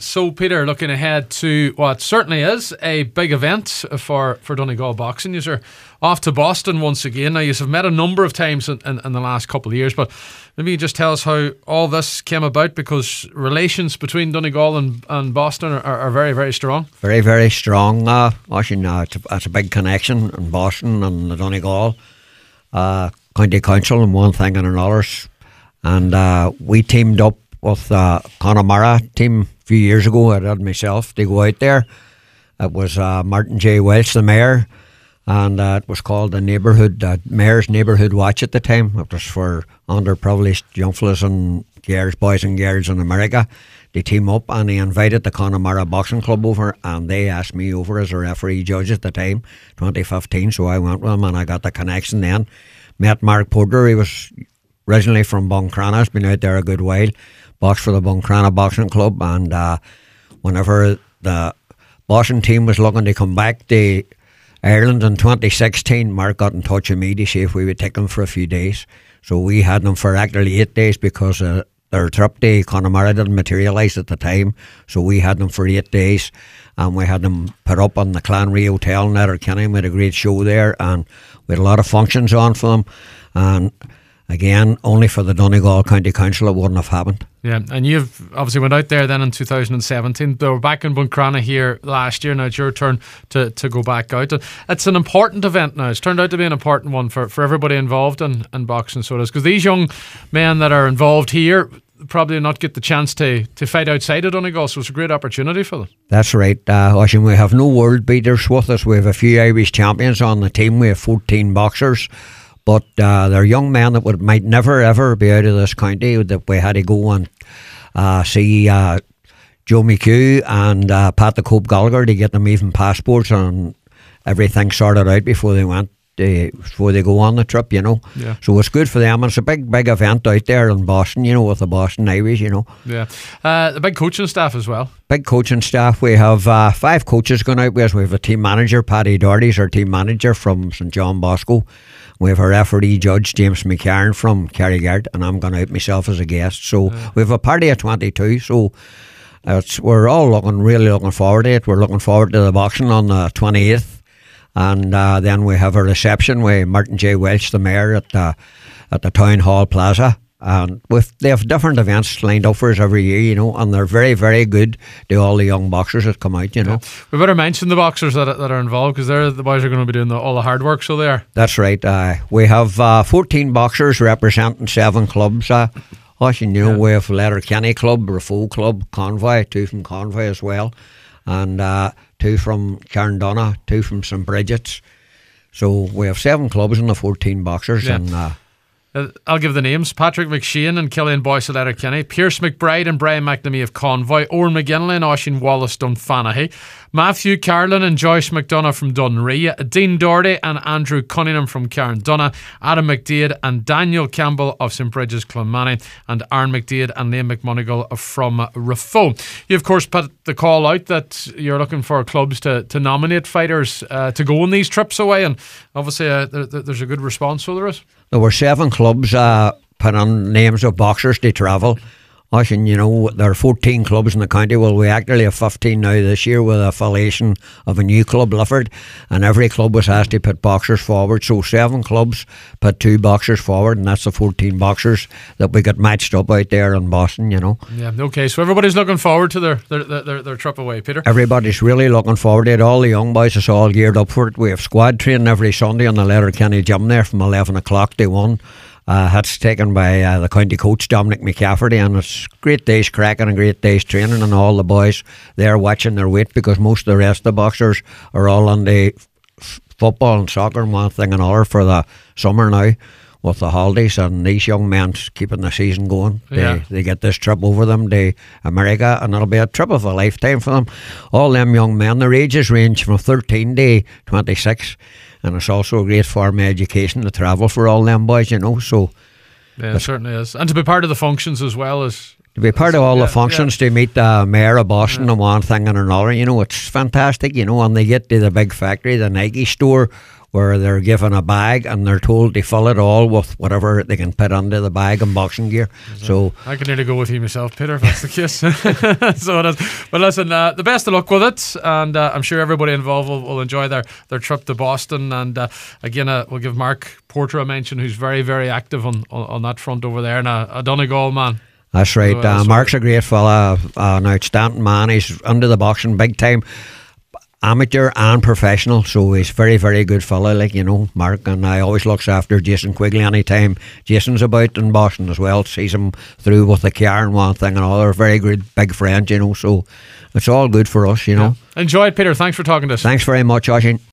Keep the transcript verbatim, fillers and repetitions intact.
So, Peter, looking ahead to what certainly is a big event for, for Donegal boxing. You're off to Boston once again. Now, you've met a number of times in, in, in the last couple of years, but maybe you just tell us how all this came about, because relations between Donegal and, and Boston are, are very, very strong. Very, very strong. Uh, Washington, uh, it's, a, it's a big connection in Boston and the Donegal uh, County Council and one thing and another. And uh, we teamed up with uh, Connemara team a few years ago. I did myself to go out there. It was uh, Martin J. Welch, the mayor, and uh, it was called the neighbourhood uh, Mayor's Neighbourhood Watch at the time. It was for underprivileged young fellas and girls, boys and girls in America. They team up, and they invited the Connemara Boxing Club over, and they asked me over as a referee judge at the time, twenty fifteen. So I went with them, and I got the connection then. Met Mark Porter. He was originally from Buncrana. Has been out there a good while. Boxed for the Buncrana Boxing Club, and uh, whenever the Boston team was looking to come back to Ireland in twenty sixteen, Mark got in touch with me to see if we would take them for a few days. So we had them for actually eight days because uh, their trip to Connemara didn't materialise at the time. So we had them for eight days, and we had them put up on the Clanry Hotel in Letterkenny. We had a great show there, and we had a lot of functions on for them. And again, only for the Donegal County Council it wouldn't have happened. Yeah, and you've obviously went out there then in two thousand seventeen. They were back in Buncrana here last year. Now it's your turn to, to go back out. It's an important event now. It's turned out to be an important one for, for everybody involved in, in boxing, so it is. Because these young men that are involved here probably not get the chance to, to fight outside of Donegal, so it's a great opportunity for them. That's right. Uh, we have no world beaters with us. We have a few Irish champions on the team. We have fourteen boxers. But uh, they're young men that would might never ever be out of this county. That we had to go and uh, see uh, Joe McHugh and uh, Pat the Cope Gallagher to get them even passports and everything sorted out before they went uh, before they go on the trip. You know, yeah. So it's good for them. And it's a big big event out there in Boston. You know, with the Boston Irish. You know, yeah, uh, the big coaching staff as well. Big coaching staff. We have uh, five coaches going out with us. We have a team manager, Paddy Doherty's our team manager from Saint John Bosco. We have a referee judge, James McCarran from Kerrygard, and I'm going out myself as a guest. So yeah. We have a party of twenty-two. So it's, we're all looking, really looking forward to it. We're looking forward to the boxing on the twenty-eighth. And uh, then we have a reception with Martin J. Welch, the mayor, at the, at the Town Hall Plaza. And with, they have different events lined up for us every year, you know, and they're very, very good to all the young boxers that come out, you know. Yeah. We better mention the boxers that, that are involved, because they're the boys are going to be doing the, all the hard work, so they are. That's right. Uh, we have uh, fourteen boxers representing seven clubs. Uh, Washington, you know, yeah. We have Letterkenny Club, Rafo Club, Convoy, two from Convoy as well, and uh, two from Carndonna, two from Saint Bridget's. So we have seven clubs and the fourteen boxers, yeah. and uh, Uh, I'll give the names: Patrick McShane and Killian Boyce of Letterkenny, Pierce McBride and Brian McNamee of Convoy, Oran McGinley and Oisin Wallace Dunfanaghy, Matthew Carlin and Joyce McDonough from Dunree, Dean Doherty and Andrew Cunningham from Carndonna, Adam McDade and Daniel Campbell of Saint Bridget's Clonmany, and Aaron McDade and Liam McMonigal from Rafo. You of course put the call out that you're looking for clubs to, to nominate fighters uh, to go on these trips away, and obviously uh, there, there's a good response, so there is. There were seven clubs uh, put on names of boxers to travel. And, you know, there are fourteen clubs in the county. Well, we actually have fifteen now this year with affiliation of a new club, Lifford, and every club was asked to put boxers forward. So seven clubs put two boxers forward, and that's the fourteen boxers that we got matched up out there in Boston, you know. Yeah, okay, so everybody's looking forward to their their, their, their trip away, Peter? Everybody's really looking forward to it. All the young boys is all geared up for it. We have squad training every Sunday on the Letterkenny gym there from eleven o'clock to one. Uh, that's taken by uh, the county coach Dominic McCafferty, and it's great days cracking and great days training, and all the boys there watching their weight, because most of the rest of the boxers are all on the f- football and soccer and one thing and another for the summer now with the holidays, and these young men keeping the season going. They, yeah. they get this trip over them to America, and it'll be a trip of a lifetime for them. All them young men, their ages range from thirteen to twenty-six. And it's also a great form of education to travel for all them boys, you know. So yeah, it certainly is. And to be part of the functions as well as to be part of all yeah, the functions, yeah. to meet the mayor of Boston yeah. and one thing and another, you know, it's fantastic, you know. And they get to the big factory, the Nike store, where they're given a bag and they're told to fill it all with whatever they can put under the bag and boxing gear. So I can nearly go with you myself, Peter, if that's the case. So it is. But listen, uh, the best of luck with it, and uh, I'm sure everybody involved will, will enjoy their, their trip to Boston. And uh, again, uh, we'll give Mark Porter a mention, who's very, very active on, on, on that front over there, and a, a Donegal man. That's right. So, uh, uh, Mark's a great fella, uh, an outstanding man. He's under the boxing big time, amateur and professional, so he's very, very good fella, like, you know, Mark. And I always looks after Jason Quigley anytime Jason's about in Boston as well. Sees him through with the car and one thing and another. Very good big friend, you know, so it's all good for us, you know. Yeah. Enjoy it, Peter. Thanks for talking to us. Thanks very much, Oisin.